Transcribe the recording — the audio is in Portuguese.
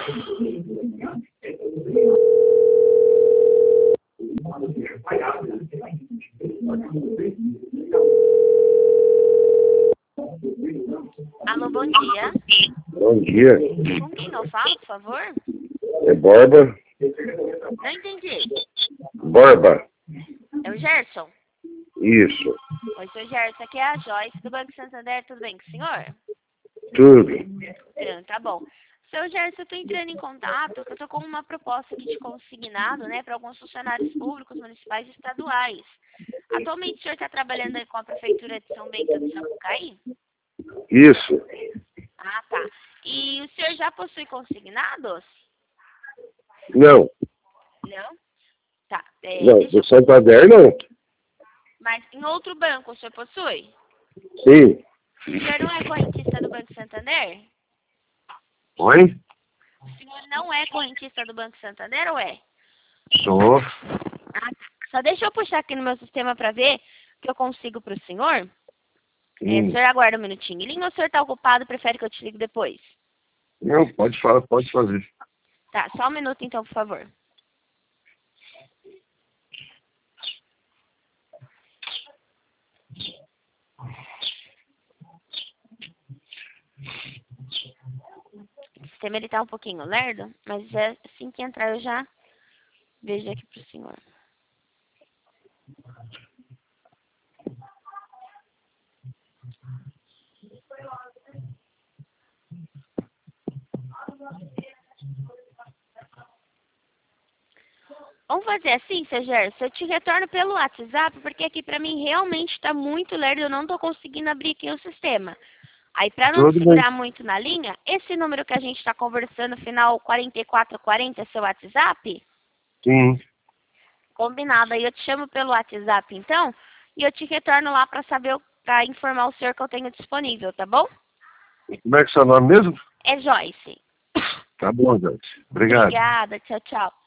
Alô, bom dia. Bom dia. Com quem eu falo, por favor? É Borba? Não entendi. Borba. É o Gerson? Isso. Oi, seu Gerson. Aqui é a Joyce do Banco Santander. Tudo bem com o senhor? Tudo. Tá bom. Seu Gerson, eu tô entrando em contato porque eu tô com uma proposta aqui de consignado, né, para alguns funcionários públicos, municipais e estaduais. Atualmente o senhor está trabalhando aí com a Prefeitura de São Bento do Sapucaí? Isso. Ah, tá. E o senhor já possui consignados? Não. Não? Tá. Não, Deixa eu... do Santander não. Mas em outro banco o senhor possui? Sim. O senhor não é correntista do Banco Santander? Oi? O senhor não é correntista do Banco Santander ou é? Sou. Ah, tá. Só deixa eu puxar aqui no meu sistema para ver o que eu consigo para o senhor. O senhor aguarda um minutinho. Em linha, ou o senhor está ocupado, prefere que eu te ligue depois? Não, pode falar, pode fazer. Tá, só um minuto então, por favor. O sistema ele tá um pouquinho lerdo, mas é assim que entrar eu já vejo aqui pro senhor. Vamos fazer assim, seu Gerson, eu te retorno pelo WhatsApp, porque aqui pra mim realmente tá muito lerdo, eu não tô conseguindo abrir aqui o sistema. Aí pra não Tudo bem. segurar muito na linha, esse número que a gente tá conversando, final 4440, é seu WhatsApp? Sim. Combinado. Aí eu te chamo pelo WhatsApp, então, e eu te retorno lá para saber, para informar o senhor que eu tenho disponível, tá bom? Como é que é o seu nome mesmo? É Joyce. Tá bom, Jorge. Obrigado. Obrigada. Tchau, tchau.